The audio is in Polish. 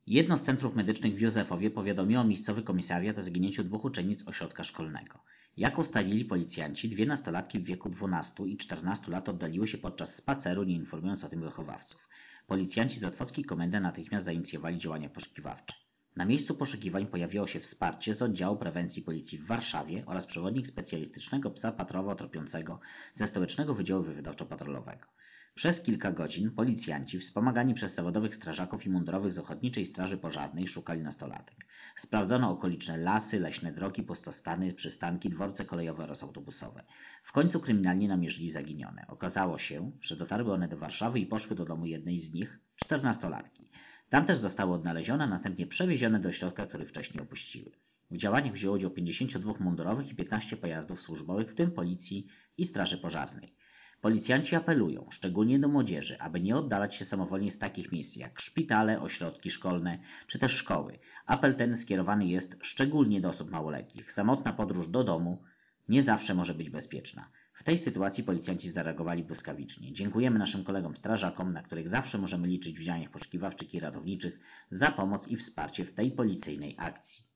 Jedno z centrów medycznych w Józefowie powiadomiło miejscowy komisariat o zaginięciu 2 uczennic ośrodka szkolnego. Jak ustalili policjanci, 2 nastolatki w wieku 12 i 14 lat oddaliły się podczas spaceru, nie informując o tym wychowawców. Policjanci z Otwockiej Komendy natychmiast zainicjowali działania poszukiwawcze. Na miejscu poszukiwań pojawiło się wsparcie z Oddziału Prewencji Policji w Warszawie oraz przewodnik specjalistycznego psa patrowo-tropiącego ze Stołecznego Wydziału Wywiadowczo-Patrolowego. Przez kilka godzin policjanci, wspomagani przez zawodowych strażaków i mundurowych z Ochotniczej Straży Pożarnej, szukali nastolatek. Sprawdzono okoliczne lasy, leśne drogi, pustostany, przystanki, dworce kolejowe oraz autobusowe. W końcu kryminalni namierzyli zaginione. Okazało się, że dotarły one do Warszawy i poszły do domu jednej z nich, 14-latki. Tam też zostały odnalezione, a następnie przewiezione do ośrodka, który wcześniej opuściły. W działaniach wzięło udział 52 mundurowych i 15 pojazdów służbowych, w tym policji i straży pożarnej. Policjanci apelują, szczególnie do młodzieży, aby nie oddalać się samowolnie z takich miejsc jak szpitale, ośrodki szkolne czy też szkoły. Apel ten skierowany jest szczególnie do osób małoletnich. Samotna podróż do domu nie zawsze może być bezpieczna. W tej sytuacji policjanci zareagowali błyskawicznie. Dziękujemy naszym kolegom strażakom, na których zawsze możemy liczyć w działaniach poszukiwawczych i ratowniczych, za pomoc i wsparcie w tej policyjnej akcji.